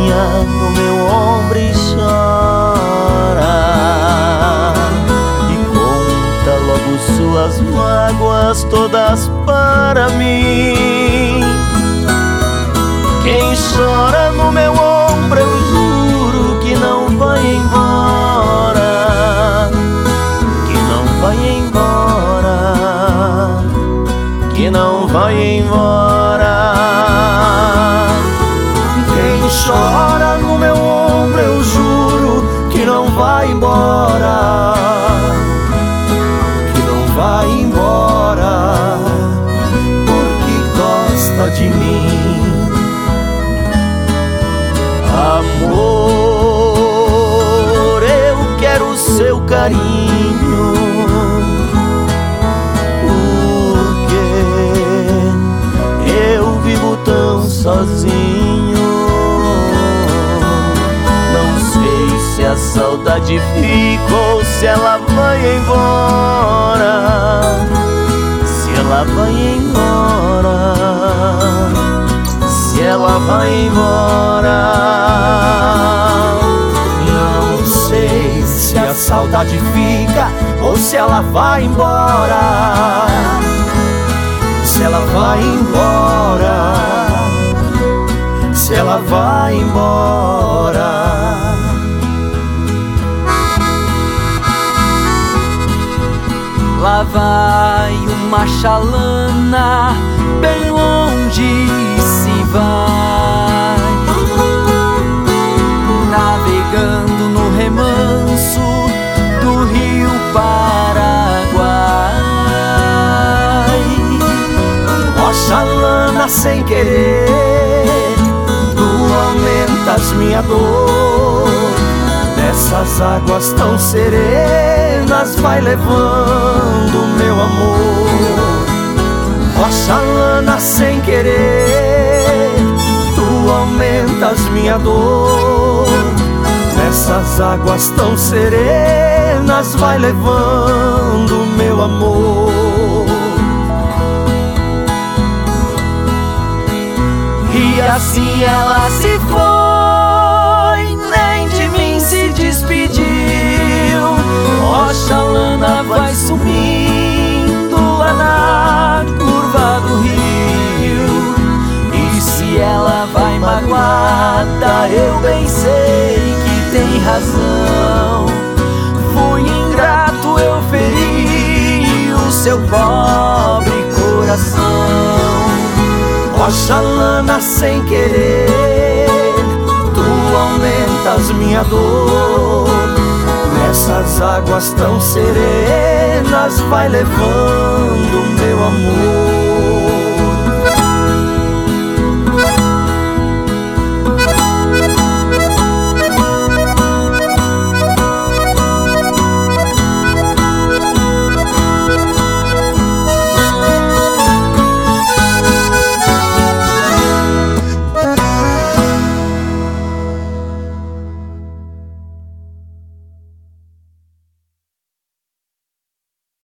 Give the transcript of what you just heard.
carinha no meu ombro e chora, e conta logo suas mágoas todas para mim. Quem chora no meu ombro, eu juro que não vai embora, que não vai embora, que não vai embora. Quem chora no meu ombro, eu juro que não vai embora, que não vai embora, porque gosta de mim. Amor, eu quero seu carinho, porque eu vivo tão sozinho. Não sei se a saudade fica ou se ela vai embora, se ela vai embora, se ela vai embora. Não sei se a saudade fica ou se ela vai embora, se ela vai embora, se ela vai embora. Lá vai uma chalana, bem longe se vai, navegando no remanso do rio Paraguai. Ó chalana, sem querer, tu aumentas minha dor. Nessas águas tão serenas vai levando meu amor. Ó chalana, sem querer, tu aumentas minha dor. Nessas águas tão serenas vai levando meu amor. E assim ela se foi, nem de mim se despediu. Ó chalana, vai sumindo lá na curva do rio. E se ela vai magoada, eu bem sei que tem razão. Fui ingrato, eu feri o seu pobre coração. Ó chalana, sem querer, tu aumentas minha dor. Nessas águas tão serenas vai levando meu amor.